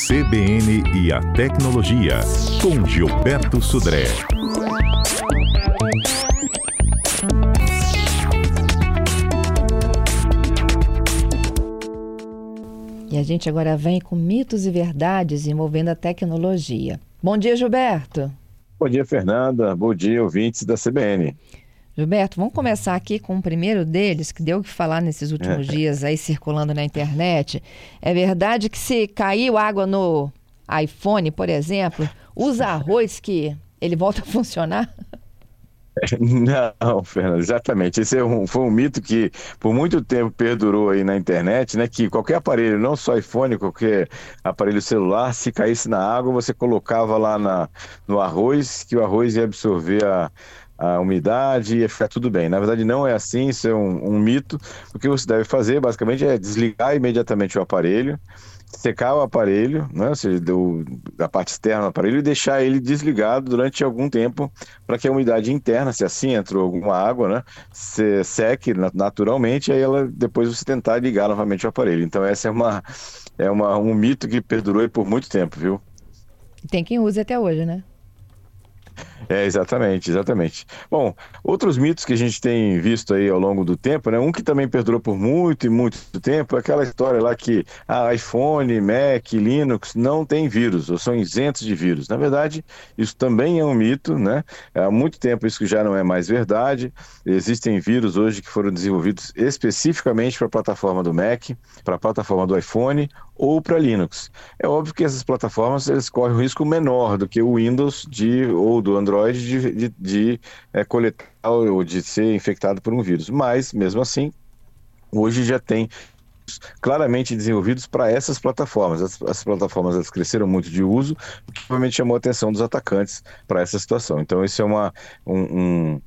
CBN e a Tecnologia, com Gilberto Sudré. E a gente agora vem com mitos e verdades envolvendo a tecnologia. Bom dia, Gilberto. Bom dia, Fernanda. Bom dia, ouvintes da CBN. Gilberto, vamos começar aqui com o primeiro deles, que deu o que falar nesses últimos dias aí circulando na internet. É verdade que se caiu água no iPhone, por exemplo, usa arroz que ele volta a funcionar? Não, Fernanda, exatamente. Esse foi um mito que por muito tempo perdurou aí na internet, né? Que qualquer aparelho, não só iPhone, qualquer aparelho celular, se caísse na água, você colocava lá no arroz, que o arroz ia absorver a umidade e ia ficar tudo bem. Na verdade, não é assim, isso é um mito. O que você deve fazer, basicamente, é desligar imediatamente o aparelho, secar o aparelho, né, ou seja, da parte externa do aparelho, e deixar ele desligado durante algum tempo para que a umidade interna, se assim entrou alguma água, né, se seque naturalmente, e aí depois você tentar ligar novamente o aparelho. Então essa é um mito que perdurou aí por muito tempo, viu? Tem quem use até hoje, né? Exatamente. Bom, outros mitos que a gente tem visto aí ao longo do tempo, né? Um que também perdurou por muito e muito tempo é aquela história lá que iPhone, Mac, Linux não tem vírus, ou são isentos de vírus. Na verdade, isso também é um mito, né? Há muito tempo isso já não é mais verdade. Existem vírus hoje que foram desenvolvidos especificamente para a plataforma do Mac, para a plataforma do iPhone ou para Linux. É óbvio que essas plataformas eles correm um risco menor do que o Windows ou do Android de coletar ou de ser infectado por um vírus. Mas, mesmo assim, hoje já tem claramente desenvolvidos para essas plataformas. As plataformas elas cresceram muito de uso, o que provavelmente chamou a atenção dos atacantes para essa situação. Então, esse é um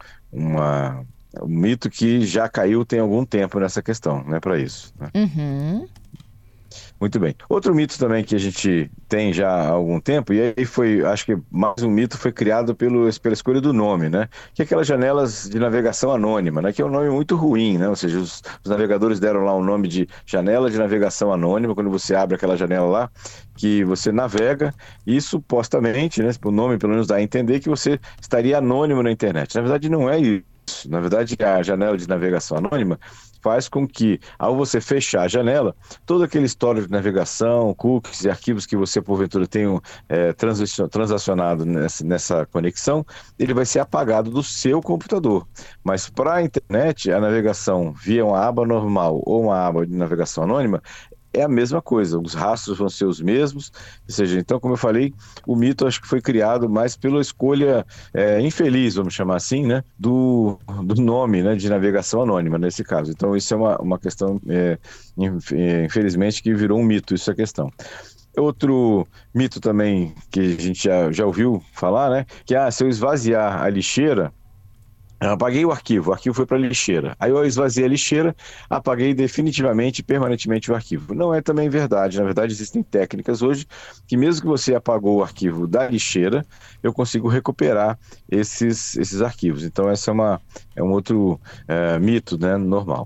mito que já caiu tem algum tempo nessa questão, né, para isso. Né? Uhum. Muito bem. Outro mito também que a gente tem já há algum tempo, e aí acho que mais um mito foi criado pela escolha do nome, né? Que é aquelas janelas de navegação anônima, né? Que é um nome muito ruim, né? Ou seja, os navegadores deram lá um nome de janela de navegação anônima, quando você abre aquela janela lá, que você navega e supostamente, né? O nome pelo menos dá a entender que você estaria anônimo na internet. Na verdade, não é isso. Na verdade, a janela de navegação anônima faz com que, ao você fechar a janela, todo aquele histórico de navegação, cookies e arquivos que você, porventura, tenha transacionado nessa conexão, ele vai ser apagado do seu computador. Mas para a internet, a navegação via uma aba normal ou uma aba de navegação anônima é a mesma coisa, os rastros vão ser os mesmos, ou seja, então, como eu falei, o mito acho que foi criado mais pela escolha infeliz, vamos chamar assim, né, do nome, né, de navegação anônima, nesse caso. Então, isso é uma questão, infelizmente, que virou um mito, isso é a questão. Outro mito também que a gente já ouviu falar, né, que se eu esvaziar a lixeira, eu apaguei o arquivo foi para a lixeira. Aí eu esvaziei a lixeira, apaguei definitivamente, permanentemente o arquivo. Não é também verdade. Na verdade, existem técnicas hoje que mesmo que você apagou o arquivo da lixeira, eu consigo recuperar esses arquivos. Então, essa é um outro mito, né, normal.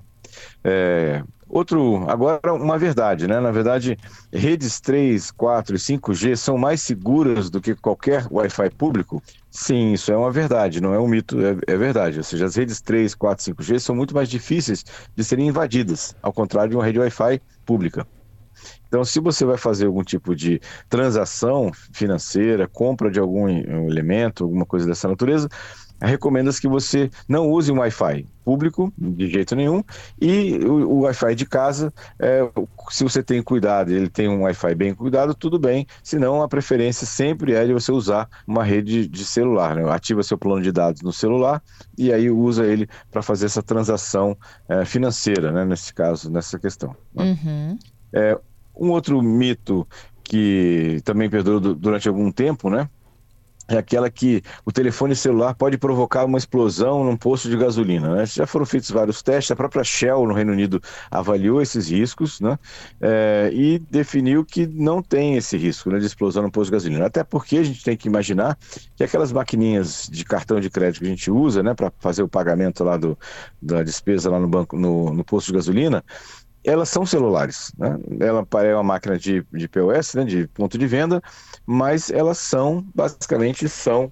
Agora uma verdade, né? Na verdade, redes 3, 4 e 5G são mais seguras do que qualquer Wi-Fi público? Sim, isso é uma verdade, não é um mito, é verdade. Ou seja, as redes 3, 4 e 5G são muito mais difíceis de serem invadidas, ao contrário de uma rede Wi-Fi pública. Então, se você vai fazer algum tipo de transação financeira, compra de algum elemento, alguma coisa dessa natureza, recomenda-se que você não use um Wi-Fi público, de jeito nenhum, e o Wi-Fi de casa, se você tem cuidado, ele tem um Wi-Fi bem cuidado, tudo bem, senão a preferência sempre é de você usar uma rede de celular, né? Ativa seu plano de dados no celular e aí usa ele para fazer essa transação financeira, né? Nesse caso, nessa questão. Né? Uhum. Um outro mito que também perdurou durante algum tempo, né? É aquela que o telefone celular pode provocar uma explosão num posto de gasolina, né? Já foram feitos vários testes, a própria Shell no Reino Unido avaliou esses riscos, né? E definiu que não tem esse risco, né, de explosão no posto de gasolina. Até porque a gente tem que imaginar que aquelas maquininhas de cartão de crédito que a gente usa, né, para fazer o pagamento lá da despesa lá no banco, no posto de gasolina, elas são celulares, né? Ela é uma máquina de POS, né, de ponto de venda, mas elas basicamente são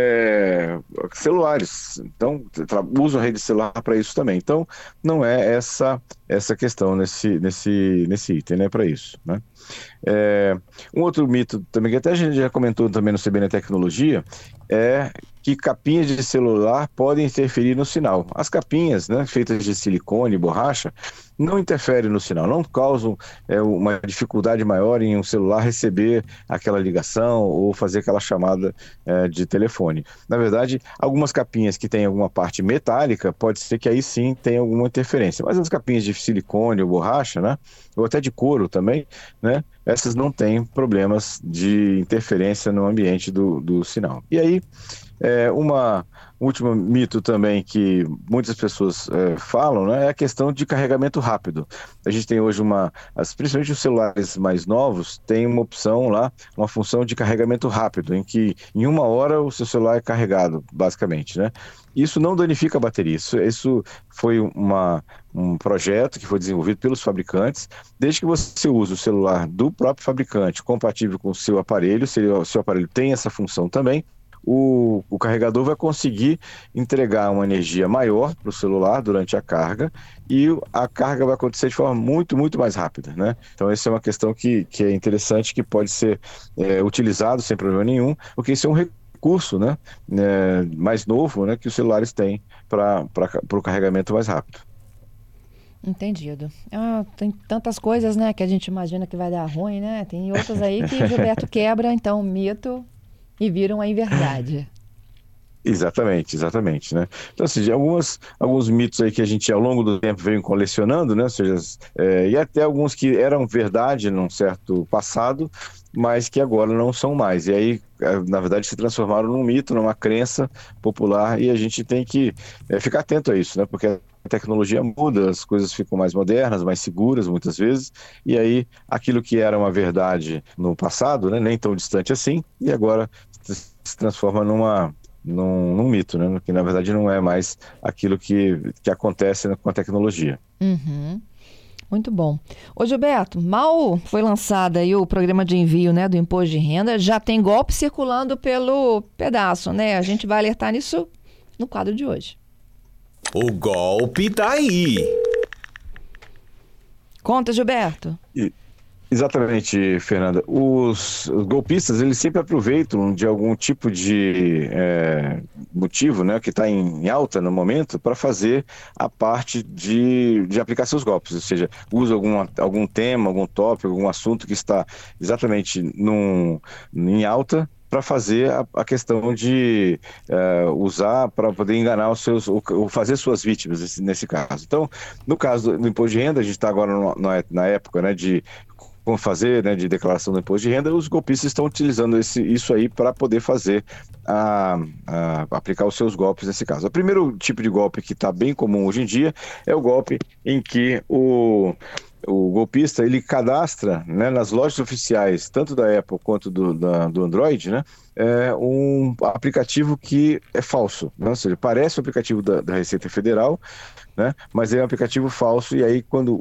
celulares. Então, usam a rede celular para isso também. Então, não é essa questão nesse item, né, para isso, né? Um outro mito também, que até a gente já comentou também no CBN Tecnologia, é que capinhas de celular podem interferir no sinal. As capinhas, né, feitas de silicone e borracha, não interferem no sinal, não causam uma dificuldade maior em um celular receber aquela ligação ou fazer aquela chamada de telefone. Na verdade, algumas capinhas que têm alguma parte metálica, pode ser que aí sim tenha alguma interferência, mas as capinhas de silicone ou borracha, né, ou até de couro também, né, essas não têm problemas de interferência no ambiente do sinal. E aí, um último mito também que muitas pessoas falam, né, é a questão de carregamento rápido. A gente tem hoje principalmente os celulares mais novos, tem uma opção lá, uma função de carregamento rápido, em que em 1 hora o seu celular é carregado, basicamente, né? Isso não danifica a bateria, isso foi um projeto que foi desenvolvido pelos fabricantes. Desde que você use o celular do próprio fabricante, compatível com o seu aparelho, se o seu aparelho tem essa função também, o carregador vai conseguir entregar uma energia maior para o celular durante a carga e a carga vai acontecer de forma muito, muito mais rápida, né? Então, essa é uma questão que é interessante, que pode ser utilizado sem problema nenhum, porque isso é um recurso, né, mais novo, né, que os celulares têm para o carregamento mais rápido. Entendido. Tem tantas coisas, né, que a gente imagina que vai dar ruim, né? Tem outras aí que Gilberto quebra, então, mito e viram aí verdade. Exatamente, né? Então, assim, alguns mitos aí que a gente ao longo do tempo veio colecionando, né? Ou seja, e até alguns que eram verdade num certo passado, mas que agora não são mais. E aí, na verdade, se transformaram num mito, numa crença popular, e a gente tem que ficar atento a isso, né? Porque a tecnologia muda, as coisas ficam mais modernas, mais seguras muitas vezes, e aí aquilo que era uma verdade no passado, né, nem tão distante assim, e agora se transforma num mito, né, que na verdade não é mais aquilo que acontece com a tecnologia. Uhum. Muito bom. Ô Gilberto, mal foi lançado aí o programa de envio, né, do imposto de renda, já tem golpe circulando pelo pedaço, né? A gente vai alertar nisso no quadro de hoje. O golpe tá aí. Conta, Gilberto. Exatamente, Fernanda. Os golpistas, eles sempre aproveitam de algum tipo de motivo, né, que está em alta no momento, para fazer a parte de aplicar seus golpes. Ou seja, usa algum tema, algum tópico, algum assunto que está exatamente em alta, para fazer a questão de usar para poder enganar ou fazer suas vítimas, nesse caso. Então, no caso do imposto de renda, a gente está agora na época, né, de como fazer, né, de declaração do imposto de renda, os golpistas estão utilizando isso aí para poder fazer aplicar os seus golpes nesse caso. O primeiro tipo de golpe que está bem comum hoje em dia é o golpe em que o golpista, ele cadastra, né, nas lojas oficiais, tanto da Apple quanto do Android, né, um aplicativo que é falso, né? Ou seja, parece o aplicativo da Receita Federal, né, mas é um aplicativo falso, e aí quando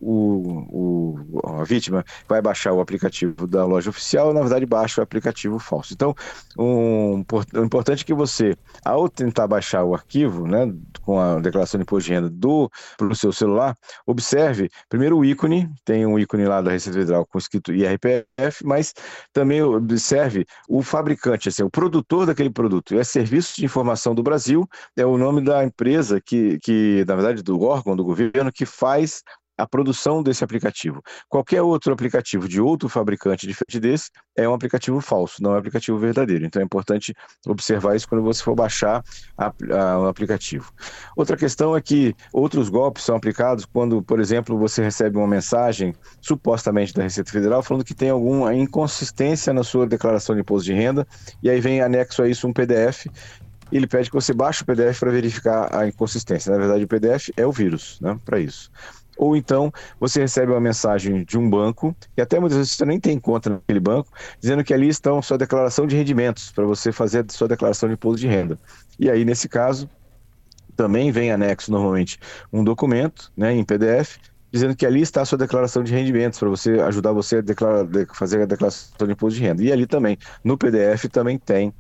a vítima vai baixar o aplicativo da loja oficial, na verdade baixa o aplicativo falso. Então, o importante é que você, ao tentar baixar o arquivo, né, com a declaração de imposto de renda para o seu celular, observe primeiro o ícone, tem um ícone lá da Receita Federal com escrito IRPF, mas também observe o fabricante, assim, o produtor daquele produto. É Serviço de Informação do Brasil, é o nome da empresa que na verdade, do órgão do governo que faz a produção desse aplicativo. Qualquer outro aplicativo de outro fabricante diferente desse é um aplicativo falso, não é um aplicativo verdadeiro. Então é importante observar isso quando você for baixar o aplicativo. Outra questão é que outros golpes são aplicados quando, por exemplo, você recebe uma mensagem supostamente da Receita Federal falando que tem alguma inconsistência na sua declaração de imposto de renda, e aí vem anexo a isso um PDF. Ele pede que você baixe o PDF para verificar a inconsistência. Na verdade, o PDF é o vírus, né, para isso. Ou então, você recebe uma mensagem de um banco, que até muitas vezes você nem tem conta naquele banco, dizendo que ali estão sua declaração de rendimentos, para você fazer a sua declaração de imposto de renda. E aí, nesse caso, também vem anexo, normalmente, um documento, né, em PDF, dizendo que ali está a sua declaração de rendimentos, para você ajudar você a fazer a declaração de imposto de renda. E ali também, no PDF, também tem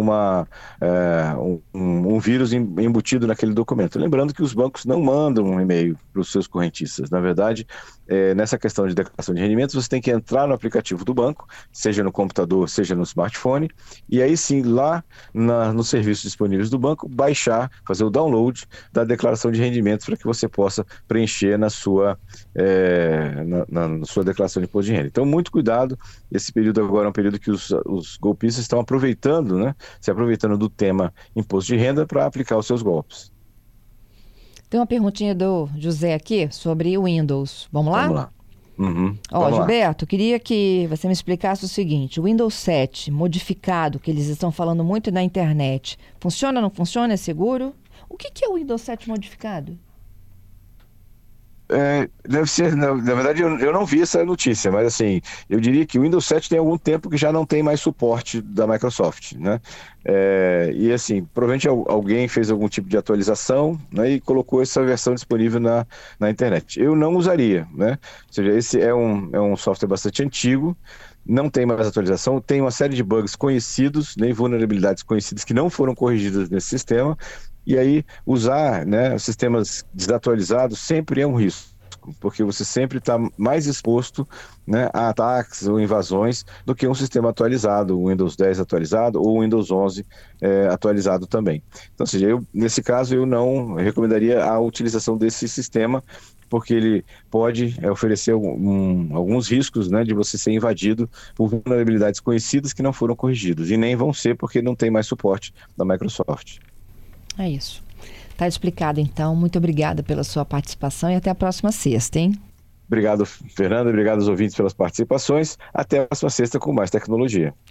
um vírus embutido naquele documento. Lembrando que os bancos não mandam um e-mail para os seus correntistas. Na verdade, nessa questão de declaração de rendimentos, você tem que entrar no aplicativo do banco, seja no computador, seja no smartphone, e aí sim, lá nos serviços disponíveis do banco, baixar, fazer o download da declaração de rendimentos para que você possa preencher na sua declaração de imposto de renda. Então, muito cuidado, esse período agora é um período que os golpistas estão aproveitando, né, se aproveitando do tema imposto de renda para aplicar os seus golpes. Tem uma perguntinha do José aqui sobre o Windows. Vamos lá? Vamos lá. Uhum. Gilberto, queria que você me explicasse o seguinte: o Windows 7 modificado, que eles estão falando muito na internet, funciona, não funciona, é seguro? O que é o Windows 7 modificado? Deve ser, na verdade eu não vi essa notícia, mas assim, eu diria que o Windows 7 tem algum tempo que já não tem mais suporte da Microsoft, né? E assim, provavelmente alguém fez algum tipo de atualização, né, e colocou essa versão disponível na internet. Eu não usaria, né? Ou seja, esse é um software bastante antigo, não tem mais atualização, tem uma série de bugs conhecidos, nem vulnerabilidades conhecidas que não foram corrigidas nesse sistema. E aí, usar, né, sistemas desatualizados sempre é um risco, porque você sempre está mais exposto, né, a ataques ou invasões do que um sistema atualizado, o Windows 10 atualizado ou o Windows 11 atualizado também. Então, ou seja, nesse caso, eu não recomendaria a utilização desse sistema, porque ele pode oferecer alguns riscos, né, de você ser invadido por vulnerabilidades conhecidas que não foram corrigidas, e nem vão ser porque não tem mais suporte da Microsoft. É isso. Tá explicado, então. Muito obrigada pela sua participação e até a próxima sexta, hein? Obrigado, Fernanda. Obrigado aos ouvintes pelas participações. Até a próxima sexta com mais tecnologia.